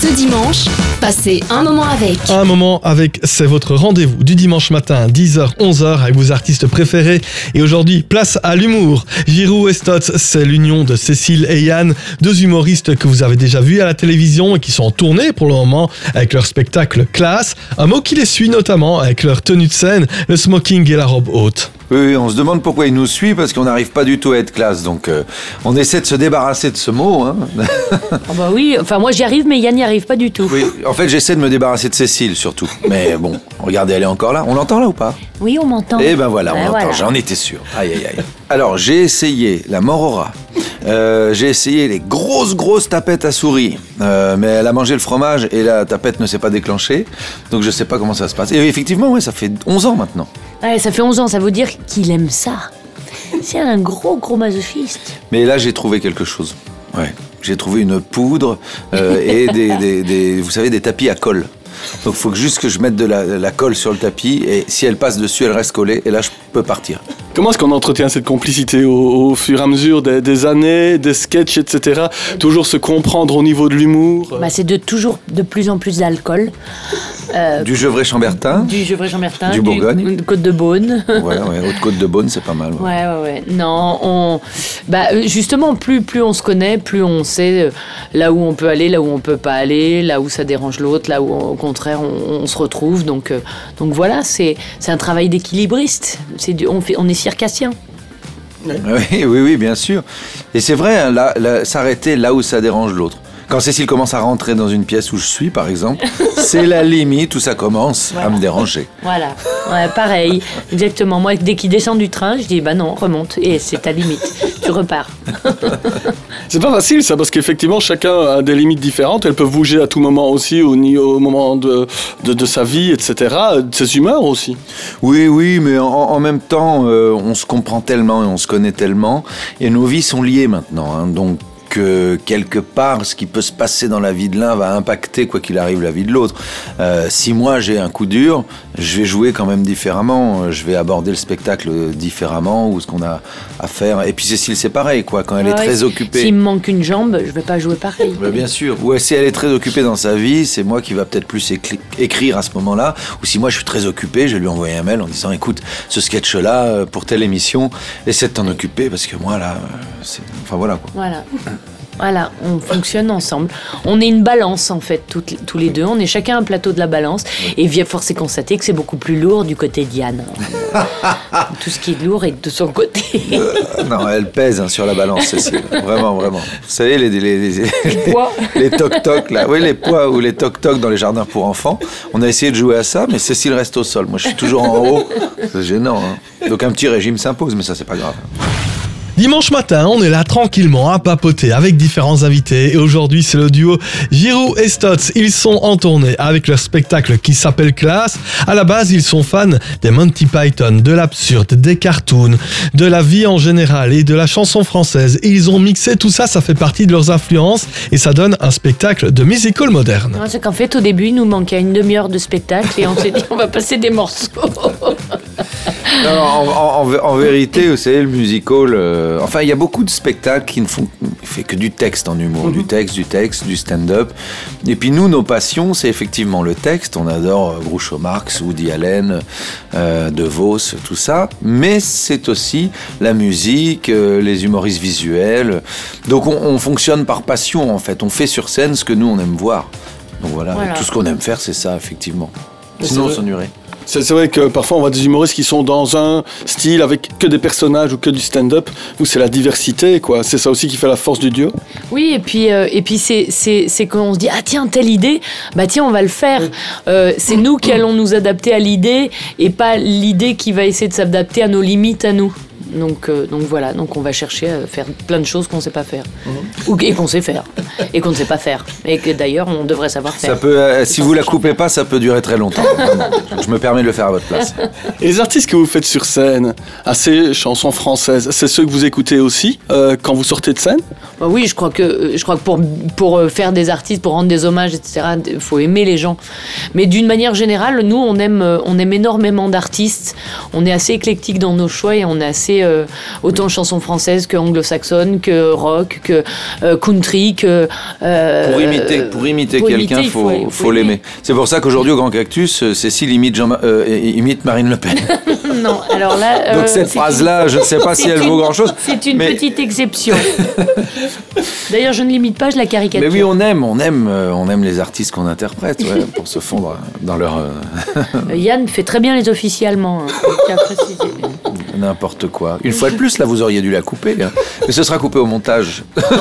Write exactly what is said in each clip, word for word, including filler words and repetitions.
Ce dimanche, passez un moment avec. Un moment avec, c'est votre rendez-vous du dimanche matin, dix heures onze heures, avec vos artistes préférés. Et aujourd'hui, place à l'humour. Giroud et Stotz, c'est l'union de Cécile et Yann, deux humoristes que vous avez déjà vus à la télévision et qui sont en tournée pour le moment avec leur spectacle Classe. Un mot qui les suit notamment avec leur tenue de scène, le smoking et la robe haute. Oui, oui, on se demande pourquoi il nous suit, parce qu'on n'arrive pas du tout à être classe. Donc, euh, on essaie de se débarrasser de ce mot. Hein. Oh bah oui, enfin moi j'y arrive, mais Yann n'y arrive pas du tout. Oui, en fait, j'essaie de me débarrasser de Cécile, surtout. Mais bon, regardez, elle est encore là. On l'entend là ou pas ? Oui, on m'entend. Eh ben voilà, on ben l'entend. voilà. J'en étais sûr. Aïe, aïe, aïe. Alors, j'ai essayé la Morora. Euh, j'ai essayé les grosses, grosses tapettes à souris. Euh, mais elle a mangé le fromage et la tapette ne s'est pas déclenchée. Donc, je sais pas comment ça se passe. Et effectivement, ouais, ça fait onze ans maintenant. Ouais, ça fait onze ans, ça veut dire qu'il aime ça. C'est un gros, gros masochiste. Mais là, j'ai trouvé quelque chose. Ouais. J'ai trouvé une poudre euh, et des, des, des, vous savez, des tapis à colle. Donc, il faut que juste que je mette de la, la colle sur le tapis et si elle passe dessus, elle reste collée et là, je peux partir. Comment est-ce qu'on entretient cette complicité au, au fur et à mesure des, des années, des sketchs, et cetera. Toujours se comprendre au niveau de l'humour. Bah, c'est de toujours de plus en plus d'alcool. Euh, Du Gevrey-Chambertin. Du Gevrey-Chambertin. Du Bourgogne. Du Côte de Beaune. Ouais, ouais, Haute-Côte de Beaune, c'est pas mal. Ouais. Ouais, ouais, ouais. Non, on... bah, justement, plus, plus on se connaît, plus on sait là où on peut aller, là où on peut pas aller, là où ça dérange l'autre, là où, au contraire, on, on se retrouve. Donc, euh, donc voilà, c'est, c'est un travail d'équilibriste. C'est du, on, fait, on est circassien. Oui, oui, oui, bien sûr. Et c'est vrai, hein, là, là, s'arrêter là où ça dérange l'autre. Quand Cécile commence à rentrer dans une pièce où je suis, par exemple, c'est la limite où ça commence voilà. à me déranger. Voilà, ouais, pareil, exactement. Moi, dès qu'il descend du train, je dis bah non, remonte, et c'est ta limite, tu repars. C'est pas facile ça, parce qu'effectivement, chacun a des limites différentes. Elles peuvent bouger à tout moment aussi, au, au moment de, de, de sa vie, et cetera, de ses humeurs aussi. Oui, oui, mais en, en même temps, euh, on se comprend tellement et on se connaît tellement, et nos vies sont liées maintenant, hein, donc. Que quelque part, ce qui peut se passer dans la vie de l'un va impacter, quoi qu'il arrive, la vie de l'autre. Euh, si moi j'ai un coup dur, je vais jouer quand même différemment. Je vais aborder le spectacle différemment ou ce qu'on a à faire. Et puis Cécile, c'est pareil, quoi. Quand elle ouais, est très occupée. S'il me manque une jambe, je vais pas jouer pareil. Bah, bien sûr. Ou si elle est très occupée dans sa vie, c'est moi qui va peut-être plus écri- écrire à ce moment-là. Ou si moi je suis très occupé, je vais lui envoyer un mail en disant, écoute, ce sketch-là pour telle émission, essaie de t'en occuper parce que moi là, c'est... enfin voilà quoi. Voilà. Voilà, on fonctionne ensemble. On est une balance en fait, toutes, tous les deux. On est chacun un plateau de la balance. Et vient force est constater que c'est beaucoup plus lourd du côté d'Yann. Tout ce qui est lourd est de son côté. euh, non, elle pèse hein, sur la balance, Cécile. Vraiment, vraiment. Vous savez, les, les, les, les, les poids. Les toc-toc, là. Oui, les poids ou les toc-toc dans les jardins pour enfants. On a essayé de jouer à ça, mais Cécile reste au sol. Moi, je suis toujours en haut. C'est gênant. Hein. Donc un petit régime s'impose, mais ça, c'est pas grave. Dimanche matin, on est là tranquillement à papoter avec différents invités et aujourd'hui c'est le duo Giroud et Stotz. Ils sont en tournée avec leur spectacle qui s'appelle Classe. À la base, ils sont fans des Monty Python, de l'absurde, des cartoons, de la vie en général et de la chanson française. Et ils ont mixé tout ça, ça fait partie de leurs influences et ça donne un spectacle de musical moderne. Non, c'est qu'en fait au début il nous manquait une demi-heure de spectacle et on s'est dit on va passer des morceaux. Non, en, en, en vérité, vous savez, le musical, euh, enfin, il y a beaucoup de spectacles qui ne font fait que du texte en humour, mm-hmm. du texte, du texte, du stand-up. Et puis nous, nos passions, c'est effectivement le texte. On adore euh, Groucho Marx, Woody Allen, euh, De Vos, tout ça. Mais c'est aussi la musique, euh, les humoristes visuels. Donc on, on fonctionne par passion, en fait. On fait sur scène ce que nous, on aime voir. Donc voilà, voilà. Tout ce qu'on aime faire, c'est ça, effectivement. Sinon, on s'ennuierait. C'est, c'est vrai que parfois on voit des humoristes qui sont dans un style avec que des personnages ou que du stand-up. Vous, c'est la diversité, quoi. C'est ça aussi qui fait la force du duo. Oui, et puis, euh, et puis c'est, c'est, c'est quand on se dit ah tiens, telle idée, bah tiens, on va le faire. Euh, c'est nous qui allons nous adapter à l'idée et pas l'idée qui va essayer de s'adapter à nos limites à nous. Donc, euh, donc voilà, donc on va chercher à faire plein de choses qu'on ne sait pas faire. Mmh. Ou, et qu'on sait faire. Et qu'on ne sait pas faire. Et que d'ailleurs, on devrait savoir faire. Ça peut, euh, si vous ne la coupez pas, ça peut durer très longtemps. Je me permets de le faire à votre place. Et les artistes que vous faites sur scène, à ces chansons françaises, c'est ceux que vous écoutez aussi euh, quand vous sortez de scène ? Bah oui, je crois que, je crois que pour, pour faire des artistes, pour rendre des hommages, et cetera, il faut aimer les gens. Mais d'une manière générale, nous, on aime, on aime énormément d'artistes. On est assez éclectique dans nos choix et on est assez écouter euh, autant chansons françaises que anglo-saxonnes, que rock, que euh, country, que... Euh, pour imiter, pour imiter pour quelqu'un, il faut, faut, faut l'aimer. C'est pour ça qu'aujourd'hui, au Grand Cactus, Cécile imite, Jean, euh, imite Marine Le Pen. Non, alors là... Donc euh, cette phrase-là, une... je ne sais pas si elle une... vaut grand-chose. C'est une mais... petite exception. D'ailleurs, je ne l'imite pas, je la caricature. Mais oui, on aime, on aime, euh, on aime les artistes qu'on interprète, ouais, pour se fondre dans leur... Euh... Yann fait très bien les officiers allemands, hein, n'importe quoi. Une fois de plus, là, vous auriez dû la couper. Hein. Mais ce sera coupé au montage.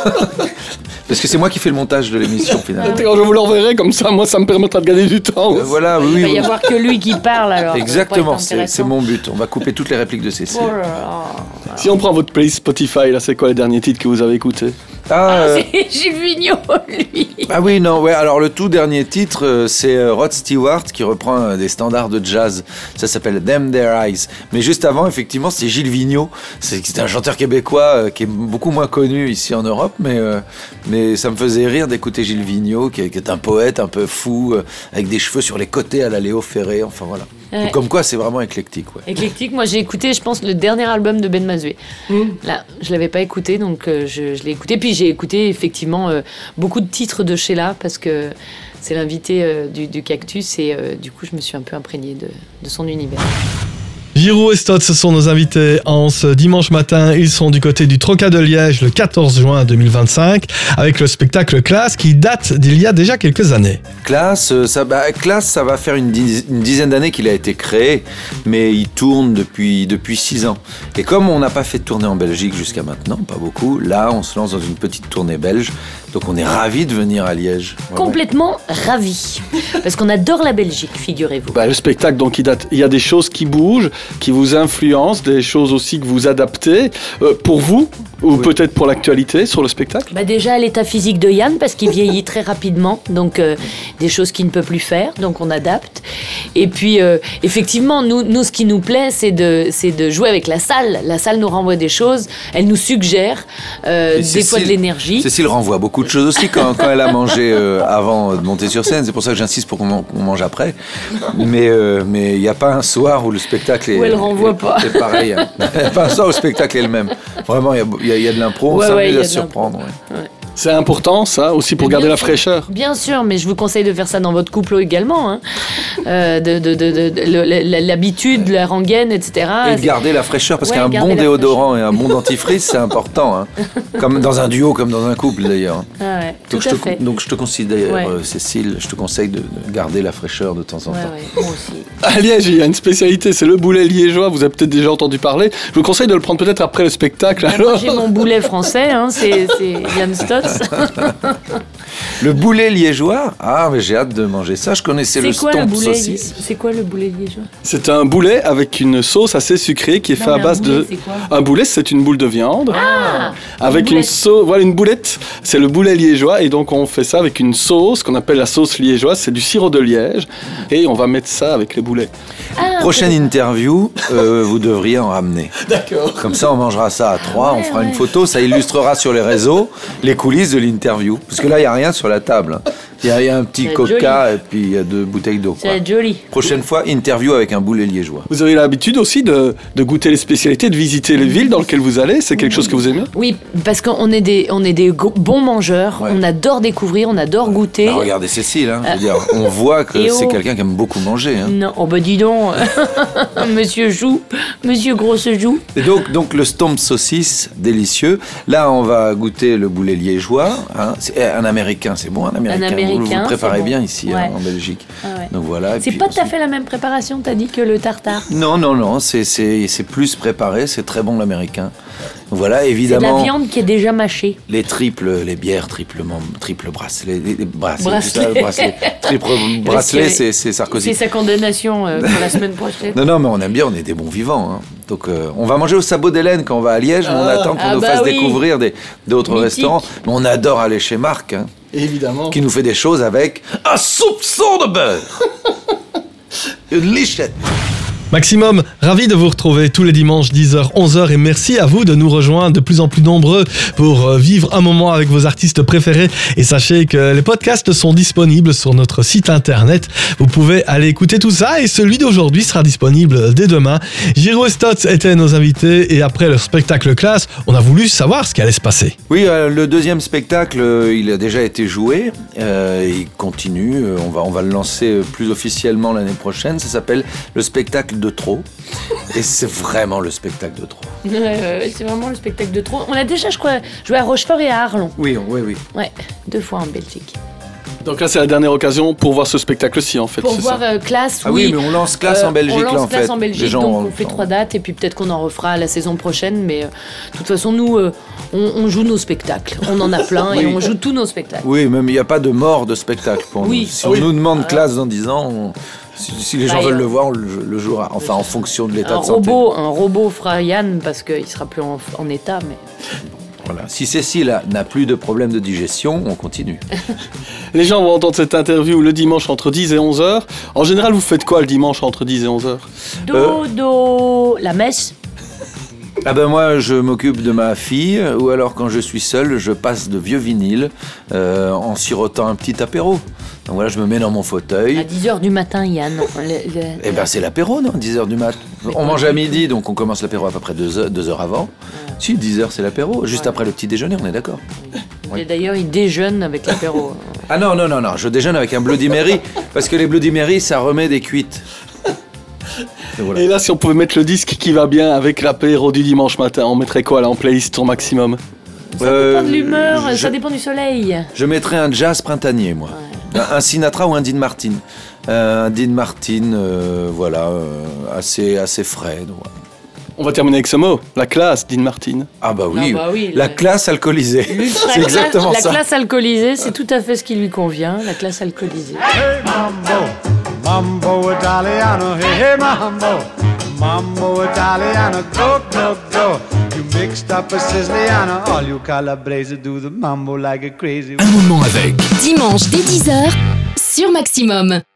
Parce que c'est moi qui fais le montage de l'émission, finalement. Quand je vous l'enverrai, comme ça, moi, ça me permettra de gagner du temps. Euh, voilà, oui. Il va oui. y avoir que lui qui parle, alors. Exactement, c'est, c'est mon but. On va couper toutes les répliques de Cécile. Oh là là. Si on prend votre playlist Spotify, là, c'est quoi les derniers titres que vous avez écoutés? Ah, euh... c'est Gilles Vigneault, lui. Ah oui, non, ouais. Alors le tout dernier titre, euh, c'est euh, Rod Stewart qui reprend euh, des standards de jazz. Ça s'appelle Damn Their Eyes. Mais juste avant, effectivement, c'est Gilles Vigneault. C'est, c'est un chanteur québécois euh, qui est beaucoup moins connu ici en Europe, mais euh, mais ça me faisait rire d'écouter Gilles Vigneault, qui est, qui est un poète un peu fou, euh, avec des cheveux sur les côtés à la Léo Ferré. Enfin voilà. Ouais. Donc, comme quoi, c'est vraiment éclectique. Ouais. Éclectique. Moi, j'ai écouté, je pense, le dernier album de Ben Mazoué. Mmh. Là, je l'avais pas écouté, donc euh, je, je l'ai écouté. Puis j'ai écouté effectivement euh, beaucoup de titres de Sheila parce que c'est l'invité euh, du, du Cactus et euh, du coup, je me suis un peu imprégnée de, de son univers. Giroud et Stott, ce sont nos invités en ce dimanche matin. Ils sont du côté du Troca de Liège le quatorze juin deux mille vingt-cinq avec le spectacle Classe qui date d'il y a déjà quelques années. Classe, ça, bah, Classe, ça va faire une, diz- une dizaine d'années qu'il a été créé, mais il tourne depuis, depuis six ans. Et comme on n'a pas fait de tournée en Belgique jusqu'à maintenant, pas beaucoup, là on se lance dans une petite tournée belge. Donc on est ravis de venir à Liège. Complètement ravis. Parce qu'on adore la Belgique, figurez-vous. Bah, le spectacle, donc il, date, il y a des choses qui bougent, qui vous influencent, des choses aussi que vous adaptez. Euh, pour vous, ou oui. peut-être pour l'actualité sur le spectacle? Bah déjà l'état physique de Yann, parce qu'il vieillit très rapidement. Donc euh, des choses qu'il ne peut plus faire, donc on adapte. Et puis euh, effectivement, nous, nous ce qui nous plaît, c'est de, c'est de jouer avec la salle. La salle nous renvoie des choses, elle nous suggère euh, des Cécile, fois de l'énergie. Cécile renvoie beaucoup de choses aussi quand, quand elle a mangé euh, avant de monter sur scène. C'est pour ça que j'insiste pour qu'on, man- qu'on mange après. Mais il mais n'y a pas un soir où le spectacle est, où elle renvoie est, pas. est pareil. Hein. Pas un soir où le spectacle est le même. Vraiment, il y, y, y a de l'impro, ouais, on ouais, s'amuse à se surprendre. Ouais. Ouais. C'est important, ça, aussi pour garder bien la sûr, fraîcheur. Bien sûr, mais je vous conseille de faire ça dans votre couple également. Hein. Euh, de, de, de, de, de, de, l'habitude, la rengaine, et cetera. Et de garder la fraîcheur, parce ouais, qu'un bon déodorant fraîcheur. et un bon dentifrice, c'est important. Hein. Comme dans un duo, comme dans un couple, d'ailleurs. Ah ouais, tout donc, à je fait. te, donc je te considère, ouais. euh, Cécile, je te conseille de, de garder la fraîcheur de temps en ouais, temps. Ouais, moi aussi. À Liège, il y a une spécialité, c'est le boulet liégeois. Vous avez peut-être déjà entendu parler. Je vous conseille de le prendre peut-être après le spectacle. Alors. J'ai mon boulet français, hein, c'est, c'est Yann Stotz. Le boulet liégeois? Ah, mais j'ai hâte de manger ça. Je connaissais c'est le quoi, stomp le boulet, saucisse. C'est quoi le boulet liégeois? C'est un boulet avec une sauce assez sucrée qui est non, fait à base boulet, de. C'est quoi? Un boulet, c'est une boule de viande. Ah, avec une, une sauce. Voilà, une boulette. C'est le boulet liégeois. Et donc, on fait ça avec une sauce qu'on appelle la sauce liégeoise. C'est du sirop de liège. Et on va mettre ça avec les boulets. Ah, Prochaine interview, euh, vous devriez en ramener. D'accord. Comme ça, on mangera ça à trois, ouais, on fera ouais. une photo, ça illustrera sur les réseaux les coulisses de l'interview. Parce que là, il n'y a rien sur la table. Il y, y a un petit c'est coca joli. Et puis il y a deux bouteilles d'eau. Ça va être joli. Prochaine fois, interview avec un boulet liégeois. Vous avez l'habitude aussi de, de goûter les spécialités, de visiter les villes dans lesquelles vous allez. C'est quelque chose que vous aimez? Oui, parce qu'on est des, on est des go- bons mangeurs. Ouais. On adore découvrir, on adore goûter. Bah, regardez Cécile, hein, je veux dire, on voit que Et c'est oh. quelqu'un qui aime beaucoup manger. Hein. Non, oh bah dis donc, Monsieur Joux, Monsieur Grosse Joux. Et donc, donc le stomp saucisse, délicieux. Là, on va goûter le boulet liégeois. Hein. C'est un américain, c'est bon, un américain. Un américain, vous, vous le préparez c'est bon. bien ici, Ouais. hein, en Belgique. Ah ouais. Donc voilà. et C'est puis pas tout à ensuite- fait la même préparation, t'as dit, que le tartare. Non, non, non, c'est, c'est, c'est plus préparé, c'est très bon l'américain. Voilà, C'est de évidemment. la viande qui est déjà mâchée. Les triples, les bières triplement, triple bracelet, les, les bracelets, Bracelet. tout ça, bracelet. Triple bracelet, c'est, c'est Sarkozy. C'est sa condamnation euh, pour la semaine prochaine. Non, non, mais on aime bien, on est des bons vivants. Hein. Donc, euh, on va manger au sabot d'Hélène quand on va à Liège, mais on Ah. attend qu'on Ah nous bah fasse oui. découvrir des, d'autres Mythique. restaurants. Mais on adore aller chez Marc, hein, Évidemment. qui nous fait des choses avec un soupçon de beurre. Une lichette. Maximum, ravi de vous retrouver tous les dimanches dix heures onze heures et merci à vous de nous rejoindre de plus en plus nombreux pour vivre un moment avec vos artistes préférés. Et sachez que les podcasts sont disponibles sur notre site internet. Vous pouvez aller écouter tout ça et celui d'aujourd'hui sera disponible dès demain. Giroud et Stotz étaient nos invités et après le spectacle classe, on a voulu savoir ce qui allait se passer. Oui, euh, le deuxième spectacle, euh, il a déjà été joué. Euh, il continue. Euh, on va, on va le lancer plus officiellement l'année prochaine. Ça s'appelle le spectacle de trop. Et c'est vraiment le spectacle de trop. Ouais, ouais, c'est vraiment le spectacle de trop. On a déjà, je crois, joué à Rochefort et à Arlon. Oui, oui, oui. Ouais, deux fois en Belgique. Donc là, c'est la dernière occasion pour voir ce spectacle-ci, en fait. Pour c'est voir ça euh, classe, Ah oui. oui, mais on lance classe Euh, en Belgique, on là, lance en classe fait. en Belgique, Les gens donc ont- on fait trois dates et puis peut-être qu'on en refera la saison prochaine. Mais euh, de toute façon, nous, euh, on, on joue nos spectacles. On en a plein et Oui. on joue tous nos spectacles. Oui, même il n'y a pas de mort de spectacle pour Oui. nous. Si Ah on oui. nous demande classe dans dix ans, on- si, si les gens Bah, veulent et le on- voir, on le, le jouera. Enfin, en fonction de l'état Un de santé. robot, un robot fera Yann parce qu'il sera plus en, en état. Mais Voilà. Si Cécile a- n'a plus de problème de digestion, on continue. Les gens vont entendre cette interview le dimanche entre dix et onze heures. En général, vous faites quoi le dimanche entre dix et onze heures? dodo, la messe. Ah ben moi, je m'occupe de ma fille, ou alors quand je suis seul, je passe de vieux vinyles euh, en sirotant un petit apéro. Donc voilà, je me mets dans mon À fauteuil. dix heures du matin, Yann. Le- le- Eh ben c'est l'apéro, non dix heures du mat. On mange à midi, donc on commence l'apéro à peu près deux heures, deux heures avant. Si, dix heures c'est l'apéro, juste Ouais. après le petit déjeuner, on est d'accord. Et d'ailleurs, il déjeune avec l'apéro. Ah non, non, non, non, je déjeune avec un Bloody Mary, parce que les Bloody Mary, ça remet des cuites. Et voilà. Et là, si on pouvait mettre le disque qui va bien avec l'apéro du dimanche matin, on mettrait quoi là en playlist au maximum? Ça Euh, dépend de l'humeur, je- ça dépend du soleil. Je mettrais un jazz printanier, moi. Un, un Sinatra ou un Dean Martin. Euh, un Dean Martin, euh, voilà, euh, assez, assez frais. donc voilà. On va terminer avec ce mot, la classe, Dean Martin. Ah bah oui, Ah bah oui, la le- classe alcoolisée. L'ultra C'est classe- exactement la ça. classe alcoolisée, c'est tout à fait ce qui lui convient, la classe alcoolisée. Hey mambo, mambo Italiano, hey hey mambo, mambo Italiano, go go go. You mixed up a Siciliano, all you Calabrese do the mambo like a crazy. Un moment avec. Dimanche dès dix heures sur Maximum.